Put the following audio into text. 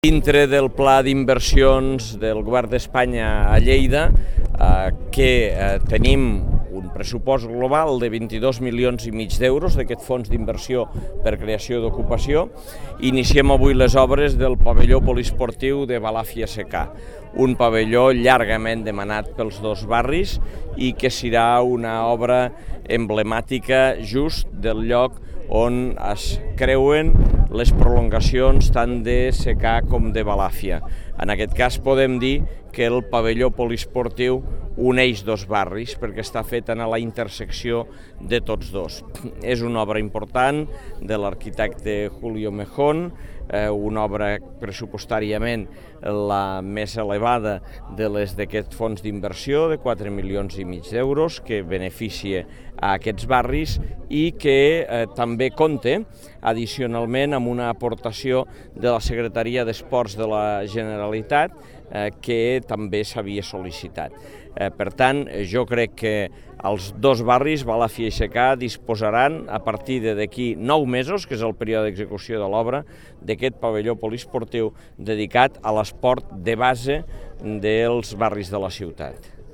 Dintre del pla d'inversions del Govern d'Espanya a Lleida, tenim un pressupost global de 22,5 milions d'euros d'aquest fons d'inversió per creació d'ocupació. Iniciem avui les obres del pavelló poliesportiu de Balàfia-Secà, un pavelló llargament demanat pels dos barris i que serà una obra emblemàtica just del lloc on es creuen les prolongacions tant de Secà com de Balàfia. En aquest cas podem dir que el pavelló poliesportiu uneix dos barris perquè està fet a la intersecció de tots dos. És una obra important de l'arquitecte Julio Mejón, una obra pressupostàriament la més elevada de les d'aquest fons d'inversió de 4,5 milions d'euros que beneficia a aquests barris i que també compta addicionalment amb una aportació de la Secretaria d'Esports de la Generalitat que també s'havia sol·licitat. Per tant, jo crec que els dos barris, Balàfia i Secà, disposaran a partir d'aquí 9 mesos, que és el període d'execució de l'obra, d'aquest pavelló poliesportiu dedicat a l'esport de base dels barris de la ciutat.